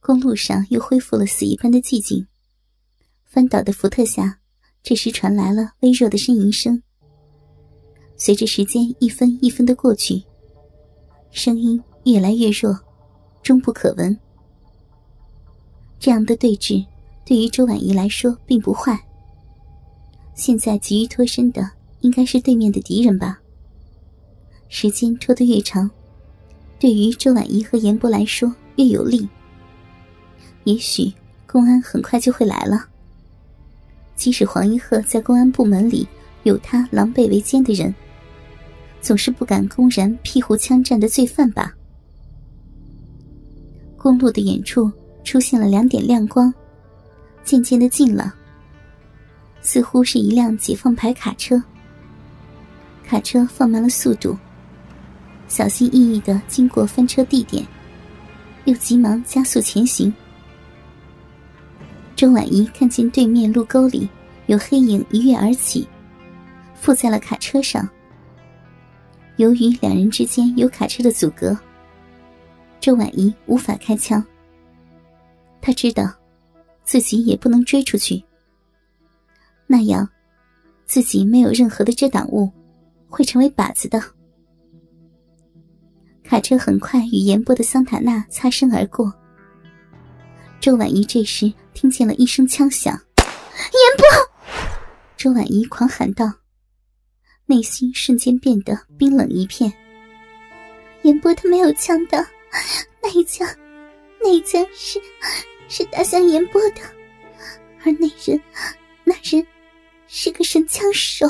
公路上又恢复了死一般的寂静。翻倒的福特下，这时传来了微弱的呻吟声。随着时间一分一分的过去，声音越来越弱，终不可闻。这样的对峙对于周婉仪来说并不坏。现在急于脱身的应该是对面的敌人吧。时间拖得越长，对于周婉仪和严波来说越有利。也许公安很快就会来了。即使黄一鹤在公安部门里有他狼狈为奸的人，总是不敢公然庇护枪战的罪犯吧。公路的远处出现了2点亮光，渐渐地近了，似乎是一辆解放牌卡车。卡车放慢了速度，小心翼翼地经过翻车地点，又急忙加速前行。周婉仪看见对面路沟里有黑影一跃而起，附在了卡车上。由于2人之间有卡车的阻隔，周婉仪无法开枪。她知道自己也不能追出去，那样自己没有任何的遮挡物，会成为靶子的。卡车很快与严波的桑塔纳擦身而过。周婉仪这时听见了一声枪响，严波！周婉仪狂喊道，内心瞬间变得冰冷一片。严波他没有枪的，那一枪是打向严波的，而那人是个神枪手。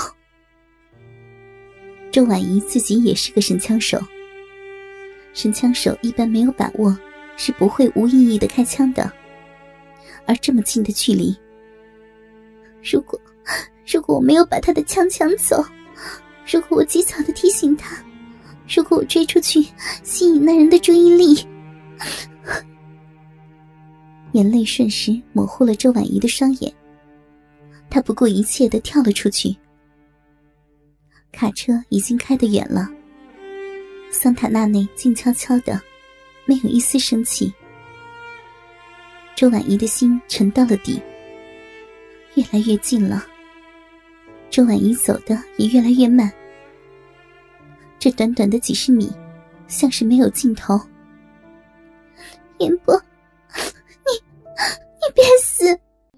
周婉仪自己也是个神枪手，神枪手一般没有把握是不会无意义的开枪的，而这么近的距离，如果我没有把他的枪抢走，如果我及早的提醒他，如果我追出去吸引那人的注意力。眼泪瞬时模糊了周婉仪的双眼，她不顾一切地跳了出去。卡车已经开得远了，桑塔纳内静悄悄的，没有一丝生气。周婉仪的心沉到了底，越来越近了。周婉仪走得也越来越慢，这短短的几十米像是没有尽头。严波，你别死！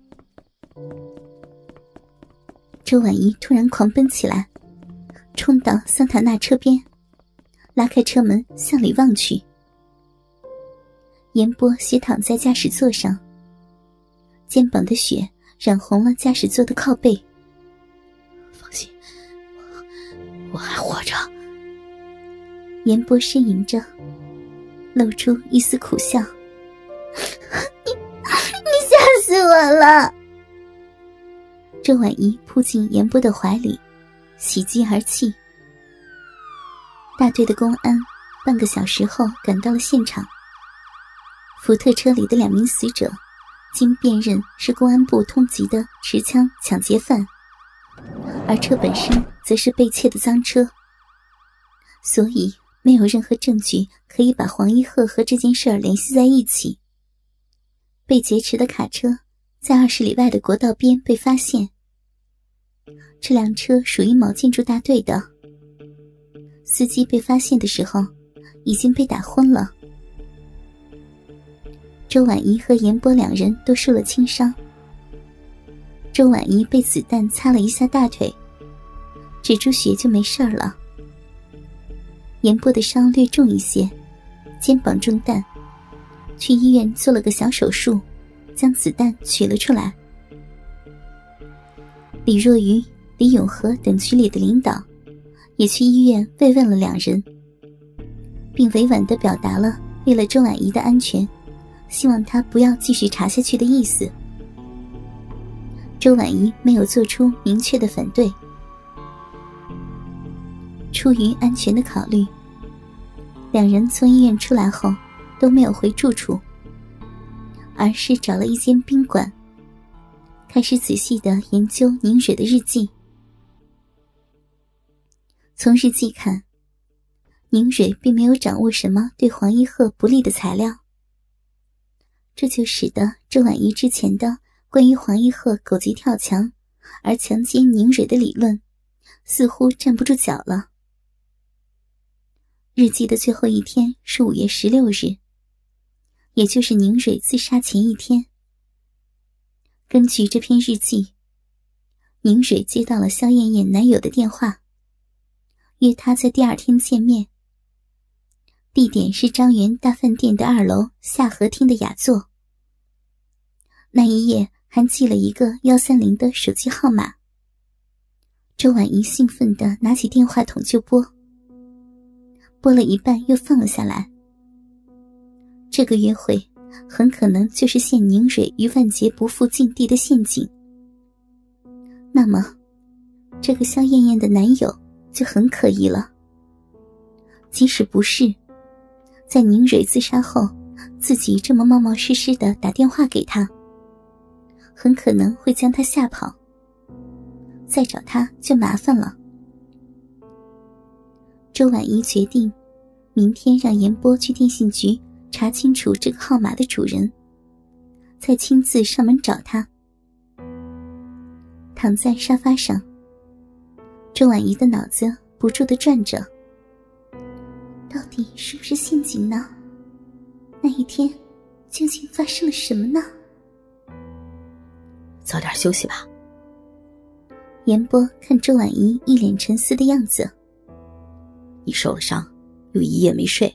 周婉仪突然狂奔起来，冲到桑塔纳车边，拉开车门向里望去。严波斜躺在驾驶座上，肩膀的血染红了驾驶座的靠背。 放心，我还活着。 严波呻吟着，露出一丝苦笑。你吓死我了！周婉仪扑进严波的怀里，喜极而泣。大队的公安半个小时后赶到了现场。福特车里的2名死者经辨认是公安部通缉的持枪抢劫犯，而车本身则是被窃的赃车，所以没有任何证据可以把黄一鹤和这件事儿联系在一起。被劫持的卡车在20里外的国道边被发现，这辆车属于某建筑大队的，司机被发现的时候已经被打昏了。周婉仪和严波2人都受了轻伤，周婉仪被子弹擦了一下大腿，止住血就没事了。严波的伤略重一些，肩膀中弹，去医院做了个小手术，将子弹取了出来。李若愚、李永和等局里的领导也去医院慰问了2人，并委婉地表达了为了周婉仪的安全，希望他不要继续查下去的意思。周婉仪没有做出明确的反对。出于安全的考虑，2人从医院出来后都没有回住处，而是找了一间宾馆，开始仔细地研究宁蕊的日记。从日记看，宁蕊并没有掌握什么对黄一鹤不利的材料。 这就使得周婉仪之前的关于黄一鹤狗急跳墙而强奸宁蕊的理论似乎站不住脚了。日记的最后一天是5月16日，也就是宁蕊自杀前一天。根据这篇日记，宁蕊接到了萧燕燕男友的电话，约她在第二天见面。地点是张园大饭店的2楼下河厅的雅座。那一夜还记了一个130的手机号码。周婉仪兴奋地拿起电话筒就拨，拨了一半又放了下来。这个约会很可能就是陷宁蕊于万劫不复境地的陷阱。那么这个萧燕燕的男友就很可疑了。即使不是，在宁蕊自杀后自己这么冒冒失失地打电话给他，很可能会将他吓跑，再找他就麻烦了。周婉仪决定明天让严波去电信局查清楚这个号码的主人，再亲自上门找他。躺在沙发上，周婉仪的脑子不住地转着，到底是不是陷阱呢？那一天究竟发生了什么呢？ 早点休息吧。 严波看周婉仪一脸沉思的样子， 你受了伤，又一夜没睡。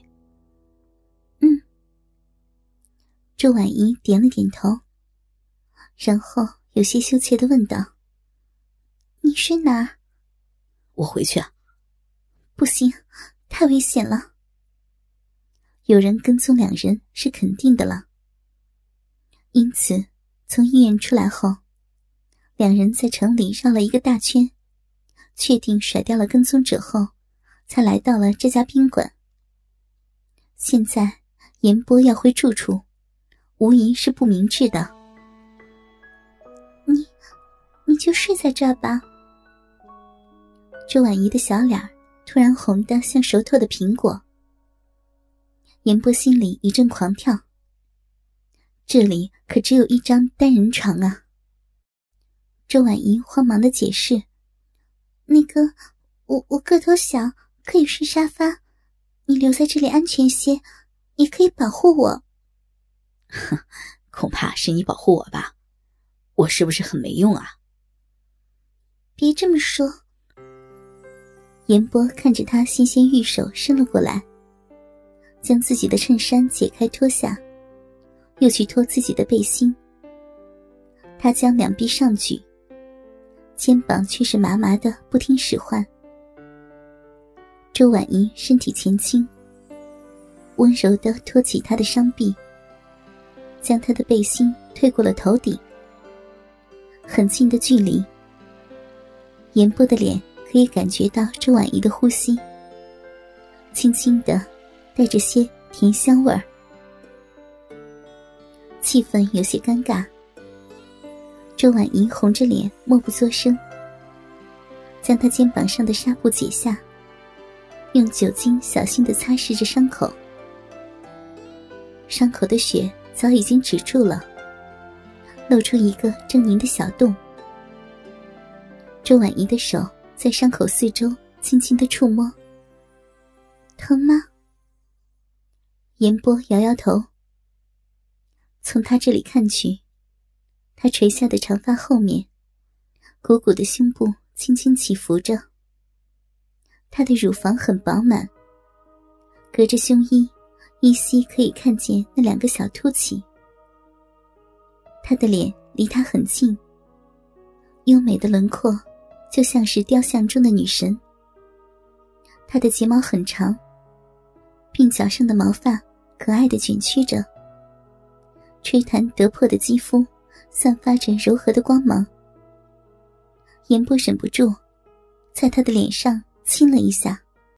周婉仪点了点头，然后有些羞怯地问道：你睡哪儿？ 我回去啊。 不行，太危险了。有人跟踪2人是肯定的了。因此从医院出来后，2人在城里绕了一个大圈，确定甩掉了跟踪者后，才来到了这家宾馆。现在严波要回住处，无疑是不明智的。你就睡在这儿吧。周婉仪的小脸突然红得像熟透的苹果。严波心里一阵狂跳，这里可只有一张单人床啊。周婉仪慌忙地解释：那个，我个头小，可以睡沙发，你留在这里安全些，也可以保护我。 恐怕是你保护我吧，我是不是很没用啊？ 别这么说。严波看着他纤纤玉手伸了过来，将自己的衬衫解开脱下，又去脱自己的背心。他将2臂上举，肩膀却是麻麻的不听使唤。周婉仪身体前倾，温柔地托起他的双臂，将他的背心推过了头顶。很近的距离，严波的脸可以感觉到周婉仪的呼吸，轻轻的带着些甜香味儿。气氛有些尴尬，周婉仪红着脸默不作声，将他肩膀上的纱布解下，用酒精小心地擦拭着伤口。伤口的血早已经止住了，露出一个狰狞的小洞。周婉仪的手在伤口四周轻轻地触摸。疼吗？严波摇摇头。从他这里看去，他垂下的长发后面，鼓鼓的胸部轻轻起伏着。他的乳房很饱满，隔着胸衣依稀可以看见那2个小凸起。他的脸离他很近，优美的轮廓就像是雕像中的女神。他的睫毛很长，鬓角上的毛发可爱地卷曲着，吹弹得破的肌肤散发着柔和的光芒。严波忍不住在他的脸上亲了一下。